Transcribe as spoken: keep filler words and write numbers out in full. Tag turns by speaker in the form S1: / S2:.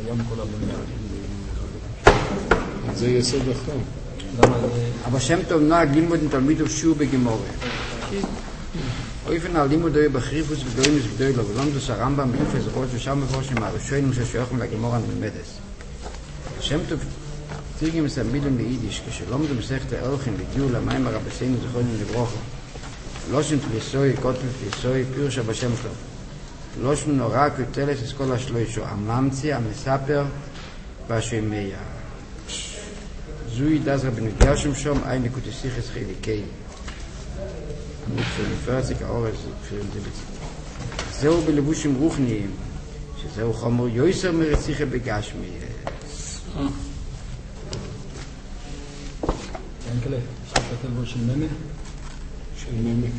S1: קיים כל הלימוד.
S2: זה יסוד אחר.
S3: אבל שם טוב נוהג לימוד עם תלמיד ושיעור בגמורה. אופן הלימוד היה בחריפוס וגדוינוס גדולו, ולומדוס הרמב"ם בתופס ראש ושם מפורשים מהראשונים ששייכים לגמורה נלמדס. שם טוב תרגם את המילים ליידיש, כשלומדו מסכת האלכין והגיעו למים הרבסינו זכרונים לברוכו. לושן תליסוי, קוטל תליסוי, פירוש בשם שלו. לושן נורא כותלת את כל השלושו, הממציא, המספר והשמיה. זוי דאז רבנו גרשם שום, אין לקוטסיכס חיליקי. פרציק האורס, זהו בלבושים רוחניים, שזהו חומר יויסר מרציחה בגשמי.
S1: אין כאלה, יש לך תלבוש של ממה?
S2: של ממה,